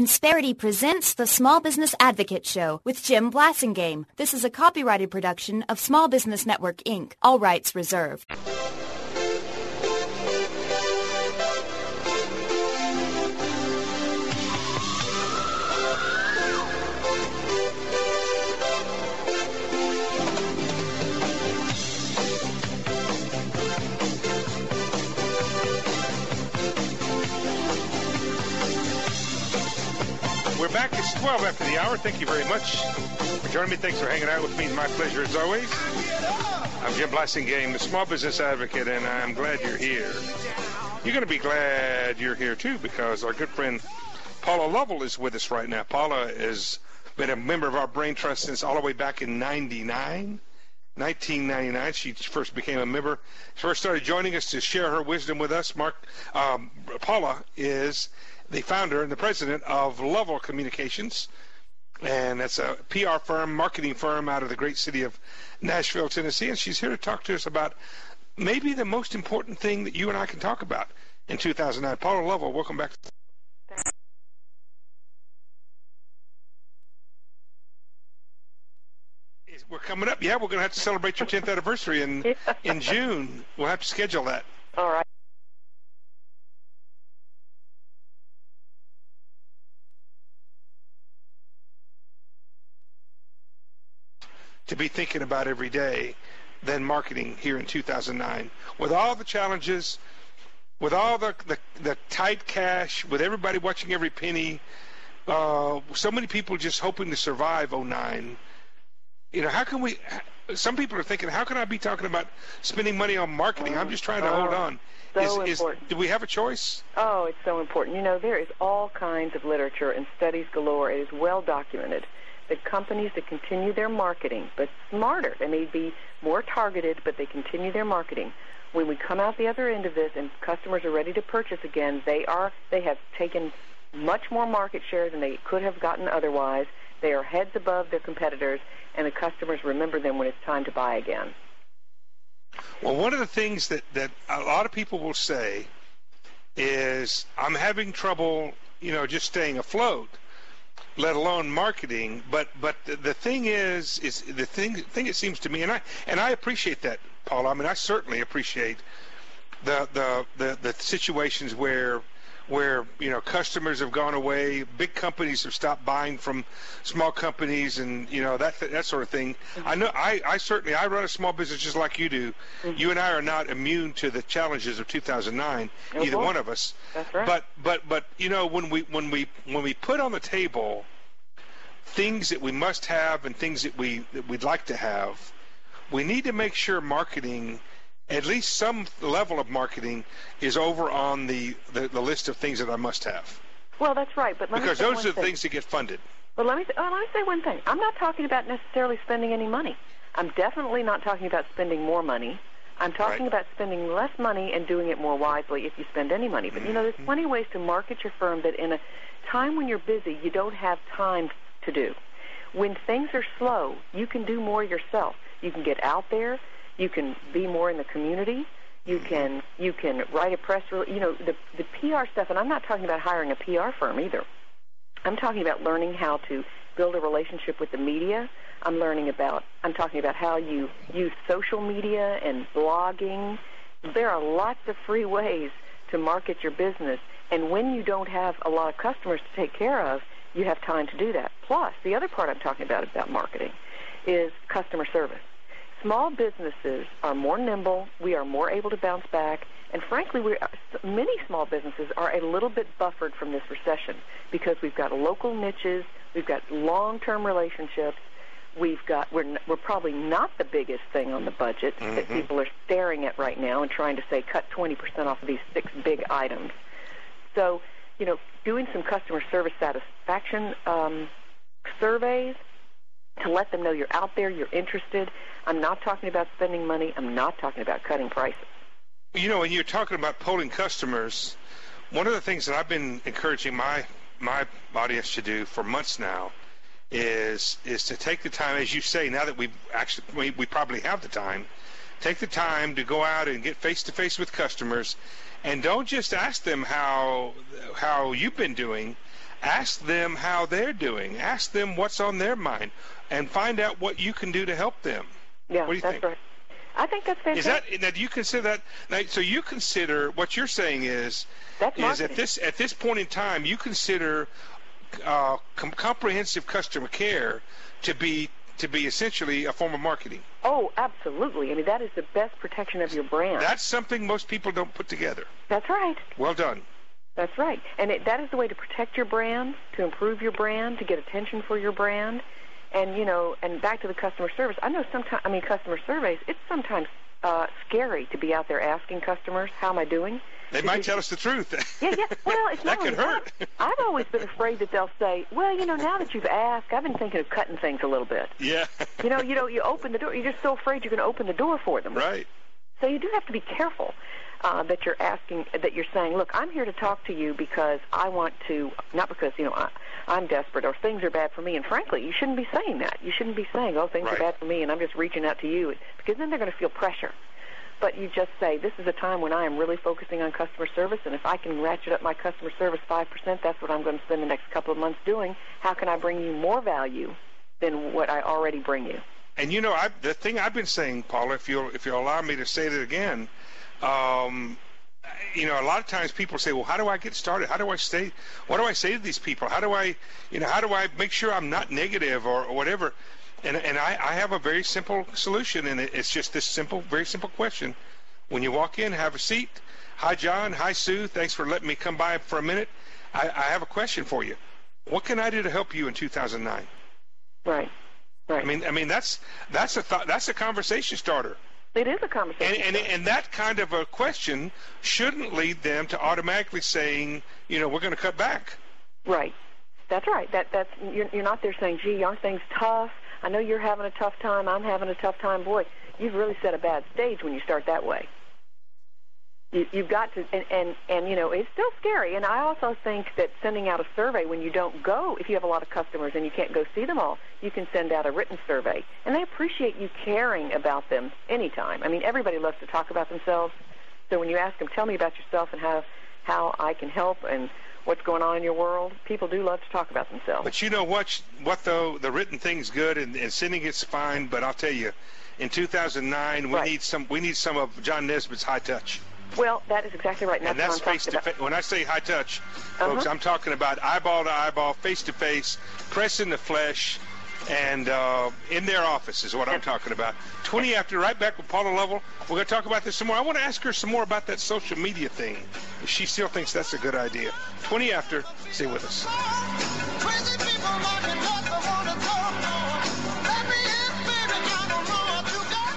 Insperity presents the Small Business Advocate Show with Jim Blasingame. This is a copyrighted production of Small Business Network, Inc. All rights reserved. We're back. It's 12 after the hour. Thank you very much for joining me. Thanks for hanging out with me. It's my pleasure as always. I'm Jim Blasingame, the Small Business Advocate, and I'm glad you're here. You're going to be glad you're here, too, because our good friend Paula Lovell is with us right now. Paula has been a member of our Brain Trust since all the way back in 1999. She first became a member. She first started joining us to share her wisdom with us. Paula is the founder and the president of Lovell Communications, and that's a PR firm, marketing firm out of the great city of Nashville, Tennessee, and she's here to talk to us about maybe the most important thing that you and I can talk about in 2009. Paula Lovell, welcome back. We're coming up. Yeah, we're going to have to celebrate your 10th anniversary in June. We'll have to schedule that. All right. To be thinking about every day than marketing here in 2009. With all the challenges, with all the tight cash, with everybody watching every penny, so many people just hoping to survive 09. You know, how can we, some people are thinking, how can I be talking about spending money on marketing? I'm just trying to hold on. So important. Do we have a choice? Oh, it's so important. You know, there is all kinds of literature and studies galore. It is well documented that companies that continue their marketing, but smarter, they may be more targeted, but they continue their marketing. When we come out the other end of this and customers are ready to purchase again, they have taken much more market share than they could have gotten otherwise. They are heads above their competitors, and the customers remember them when it's time to buy again. Well, one of the things that a lot of people will say is, I'm having trouble, just staying afloat, let alone marketing. But the thing is the thing it seems to me, and I appreciate that, Paula. I mean, I certainly appreciate the situations where customers have gone away, big companies have stopped buying from small companies, and that sort of thing. Mm-hmm. I know I run a small business just like you do. Mm-hmm. You and I are not immune to the challenges of 2009, either one of us. That's right. But when we put on the table things that we must have and things that we'd like to have, we need to make sure marketing, at least some level of marketing, is over on the list of things that I must have. Well, that's right. But because those are the things that get funded. But let me say one thing. I'm not talking about necessarily spending any money. I'm definitely not talking about spending more money. I'm talking about spending less money and doing it more wisely if you spend any money. But, there's plenty of ways to market your firm that in a time when you're busy, you don't have time to do. When things are slow, you can do more yourself. You can get out there. You can be more in the community. You can write a press release. The PR stuff, and I'm not talking about hiring a PR firm either. I'm talking about learning how to build a relationship with the media. I'm talking about how you use social media and blogging. There are lots of free ways to market your business, and when you don't have a lot of customers to take care of, you have time to do that. Plus, the other part I'm talking about marketing is customer service. Small businesses are more nimble. We are more able to bounce back. And frankly, many small businesses are a little bit buffered from this recession because we've got local niches, we've got long-term relationships, we're probably not the biggest thing on the budget that people are staring at right now and trying to say cut 20% off of these 6 big items. So, doing some customer service satisfaction surveys to let them know you're out there, you're interested. I'm not talking about spending money. I'm not talking about cutting prices. When you're talking about polling customers, one of the things that I've been encouraging my audience to do for months now is to take the time, as you say, now that we probably have the time, take the time to go out and get face-to-face with customers, and don't just ask them how you've been doing. Ask them how they're doing. Ask them what's on their mind, and find out what you can do to help them. Yeah, what do you that's think? right. I think that's fantastic. Now, do you consider that? Now, so you consider what you're saying is at this point in time, you consider comprehensive customer care to be essentially a form of marketing. Oh, absolutely. I mean, that is the best protection of your brand. That's something most people don't put together. That's right. Well done. That's right. And that is the way to protect your brand, to improve your brand, to get attention for your brand. And, and back to the customer service. I know customer surveys, it's sometimes scary to be out there asking customers, how am I doing? They might tell us the truth. Yeah. Well, it's that not could hurt. I've always been afraid that they'll say, well, now that you've asked, I've been thinking of cutting things a little bit. Yeah. You open the door. You're just so afraid you're going to open the door for them. Right. So you do have to be careful that you're asking, that you're saying, look, I'm here to talk to you because I want to, not because, I'm desperate or things are bad for me. And frankly, you shouldn't be saying that. You shouldn't be saying, oh, things are bad for me and I'm just reaching out to you, because then they're going to feel pressure. But you just say, this is a time when I am really focusing on customer service, and if I can ratchet up my customer service 5%, that's what I'm going to spend the next couple of months doing. How can I bring you more value than what I already bring you? And the thing I've been saying, Paula, if you'll allow me to say that again, a lot of times people say, well, how do I get started? How do I stay? What do I say to these people? How do I make sure I'm not negative or whatever? And I have a very simple solution, and it's just this very simple question. When you walk in, have a seat. Hi, John. Hi, Sue. Thanks for letting me come by for a minute. I have a question for you. What can I do to help you in 2009? Right. I mean that's a conversation starter. It is a conversation. And that kind of a question shouldn't lead them to automatically saying, we're going to cut back. Right. That's right. That's you're not there saying, gee, aren't things tough? I know you're having a tough time. I'm having a tough time. Boy, you've really set a bad stage when you start that way. You've got to, and it's still scary. And I also think that sending out a survey when you don't go, if you have a lot of customers and you can't go see them all, you can send out a written survey. And they appreciate you caring about them anytime. I mean, everybody loves to talk about themselves. So when you ask them, tell me about yourself and how I can help and what's going on in your world, people do love to talk about themselves. But you know what though? The written thing's good and sending it's fine, but I'll tell you, in 2009, we need some of John Nesbitt's high touch. Well, that is exactly right. And that's face to face. When I say high touch, folks, I'm talking about eyeball to eyeball, face to face, press in the flesh, and in their office is what I'm talking about. 20 after, right back with Paula Lovell. We're going to talk about this some more. I want to ask her some more about that social media thing, if she still thinks that's a good idea. 20 after, stay with us. Crazy people like it, not the one to talk more. Let me in, baby, I don't know what you got.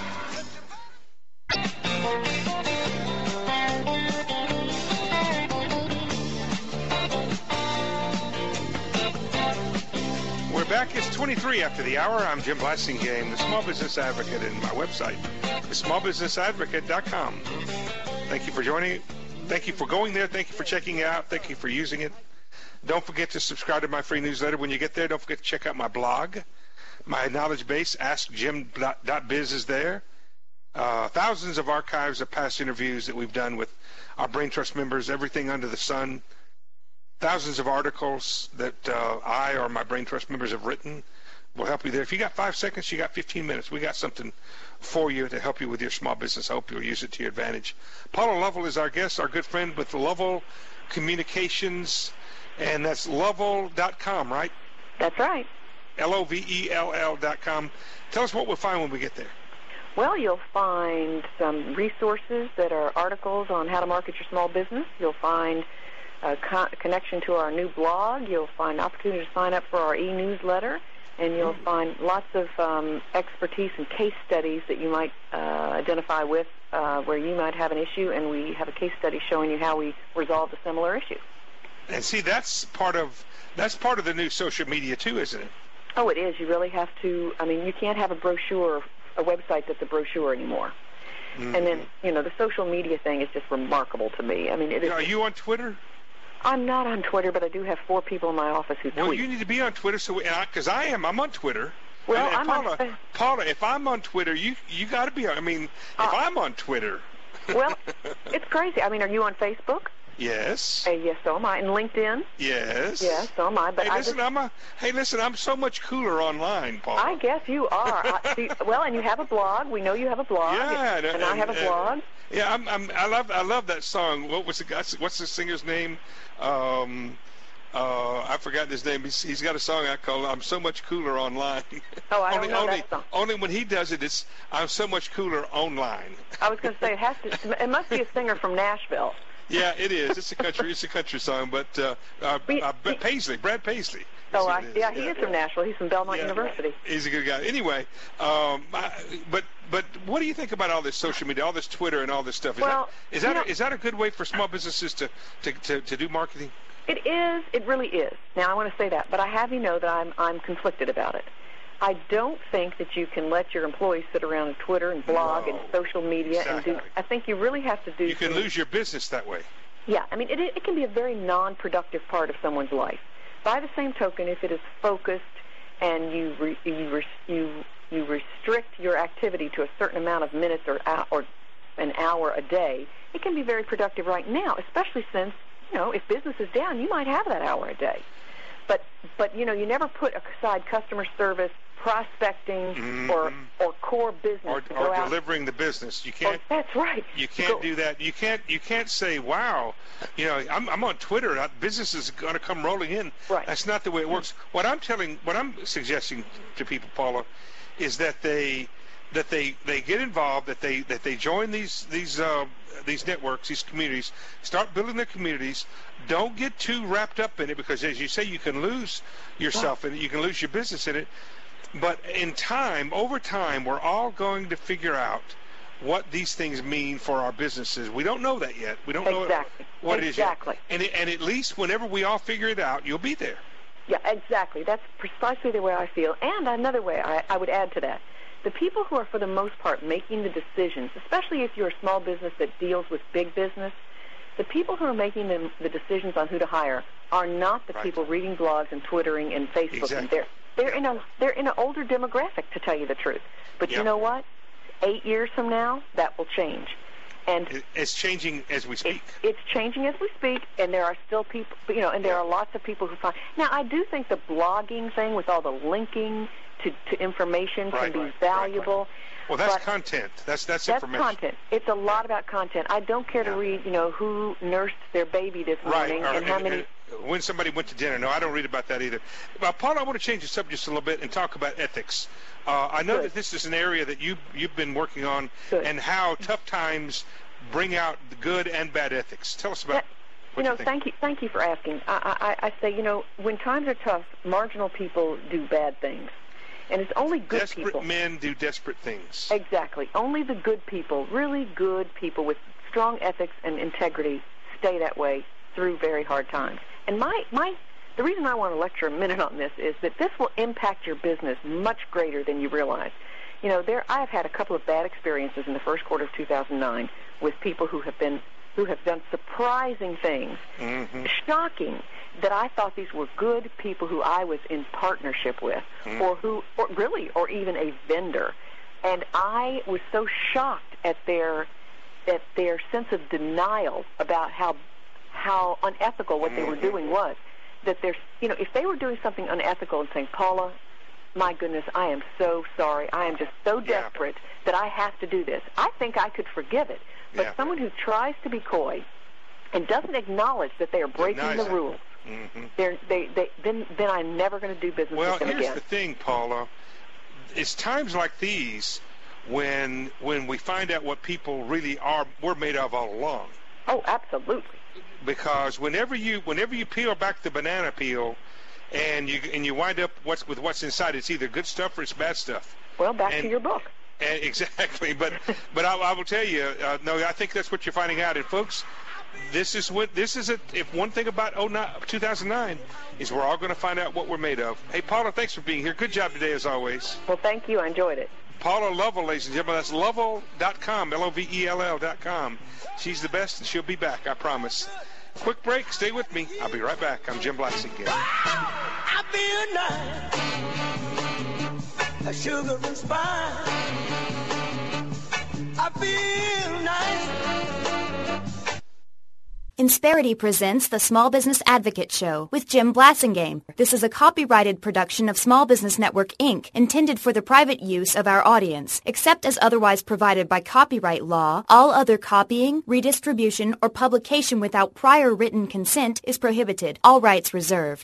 We're back. It's 23 after the hour. I'm Jim Blasingame, the Small Business Advocate, and my website is smallbusinessadvocate.com. Thank you for joining. Thank you for going there. Thank you for checking it out. Thank you for using it. Don't forget to subscribe to my free newsletter. When you get there, don't forget to check out my blog. My knowledge base, AskJim.biz, is there. Thousands of archives of past interviews that we've done with our Brain Trust members, everything under the sun. Thousands of articles that I or my Brain Trust members have written will help you there. If you got 5 seconds, you got 15 minutes. We got something for you to help you with your small business. I hope you'll use it to your advantage. Paula Lovell is our guest, our good friend with Lovell Communications, and that's Lovell.com, right? That's right. Lovell.com. Tell us what we'll find when we get there. Well, you'll find some resources that are articles on how to market your small business. You'll find a connection to our new blog. You'll find opportunity to sign up for our e-newsletter, and you'll find lots of expertise and case studies that you might identify with where you might have an issue, and we have a case study showing you how we resolved a similar issue. And see, that's part of the new social media too, isn't it? Oh, it is. You really have to. I mean, you can't have a brochure, a website that's a brochure anymore. Mm-hmm. And then, the social media thing is just remarkable to me. I mean, it is. Are you on Twitter? I'm not on Twitter, but I do have 4 people in my office who tweet. Well, you need to be on Twitter, because I'm on Twitter. Well, and Paula, if I'm on Twitter, you got to be on. I mean, if I'm on Twitter. Well, it's crazy. I mean, are you on Facebook? Yes. Yes, so am I. And LinkedIn? Yes. Yes, so am I. But Hey, listen, I'm so much cooler online, Paul. I guess you are. Well, and you have a blog. We know you have a blog. Yeah, and I have a blog. Yeah, I love that song. What's the singer's name? I forgot his name. He's got a song out called "I'm So Much Cooler Online." Oh, I don't know that song. Only when he does it, it's "I'm so much cooler online." I was going to say it must be a singer from Nashville. Yeah, it is. It's a country song, but Brad Paisley. Oh, he is from Nashville. He's from Belmont University. He's a good guy. Anyway, but what do you think about all this social media, all this Twitter, and all this stuff? Is that a good way for small businesses to do marketing? It is. It really is. Now, I want to say that, but I have you know that I'm conflicted about it. I don't think that you can let your employees sit around on Twitter and blog and social media exactly. and do. I think you really have to do. You can lose your business that way. Yeah, I mean, it can be a very non-productive part of someone's life. By the same token, if it is focused and you restrict your activity to a certain amount of minutes or an hour a day, it can be very productive right now, especially since, if business is down, you might have that hour a day. But you never put aside customer service, prospecting, or core business or delivering the business. You can't. That's right. You can't do that. You can't say, "Wow, I'm on Twitter. Business is going to come rolling in." Right. That's not the way it works. What I'm suggesting to people, Paula, is that they get involved, that they join these networks, these communities, start building their communities. Don't get too wrapped up in it, because, as you say, you can lose yourself in it. You can lose your business in it. But over time, we're all going to figure out what these things mean for our businesses. We don't know that yet. We don't know what it is yet. And at least whenever we all figure it out, you'll be there. Yeah, exactly. That's precisely the way I feel. And another way I would add to that. The people who are, for the most part, making the decisions, especially if you're a small business that deals with big business, the people who are making the decisions on who to hire are not the people reading blogs and Twittering and Facebook. Exactly. And they're in an older demographic, to tell you the truth. But you know what? 8 years from now, that will change. And it's changing as we speak. It's changing as we speak, and there are still people, and there are lots of people who find. Now, I do think the blogging thing with all the linking to information can be valuable. Right. Well, that's content. That's information. That's content. It's a lot about content. I don't care to read, who nursed their baby this morning and how many. When somebody went to dinner. No, I don't read about that either. Paul, I want to change the subject just a little bit and talk about ethics. I know that this is an area that you've been working on, and how tough times bring out the good and bad ethics. Tell us about. Thank you for asking. I say, when times are tough, marginal people do bad things. And it's only good people. Desperate men do desperate things. Exactly. Only the good people, really good people with strong ethics and integrity, stay that way through very hard times. And the reason I want to lecture a minute on this is that this will impact your business much greater than you realize. I have had a couple of bad experiences in the first quarter of 2009 with people who have done surprising things, shocking, that I thought these were good people who I was in partnership with, or even a vendor. And I was so shocked at their sense of denial about how unethical what they were doing was. That if they were doing something unethical and saying, "Paula, my goodness, I am so sorry. I am just so desperate that I have to do this," I think I could forgive it. But someone who tries to be coy and doesn't acknowledge that they are breaking the rules, then I'm never going to do business with them again. Well, here's the thing, Paula. It's times like these when we find out what people really were made of all along. Oh, absolutely. Because whenever you peel back the banana peel, and you wind up with what's inside, it's either good stuff or it's bad stuff. Well, back to your book. Exactly, but I will tell you, no, I think that's what you're finding out. And folks, if one thing about 2009 is we're all going to find out what we're made of. Hey, Paula, thanks for being here. Good job today, as always. Well, thank you. I enjoyed it. Paula Lovell, ladies and gentlemen. That's Lovell.com, Lovell.com. She's the best, and she'll be back, I promise. Quick break. Stay with me. I'll be right back. I'm Jim Blasingame again. I feel nice, a sugar and spice. I feel nice. Insperity presents the Small Business Advocate Show with Jim Blasingame. This is a copyrighted production of Small Business Network, Inc., intended for the private use of our audience. Except as otherwise provided by copyright law, all other copying, redistribution, or publication without prior written consent is prohibited. All rights reserved.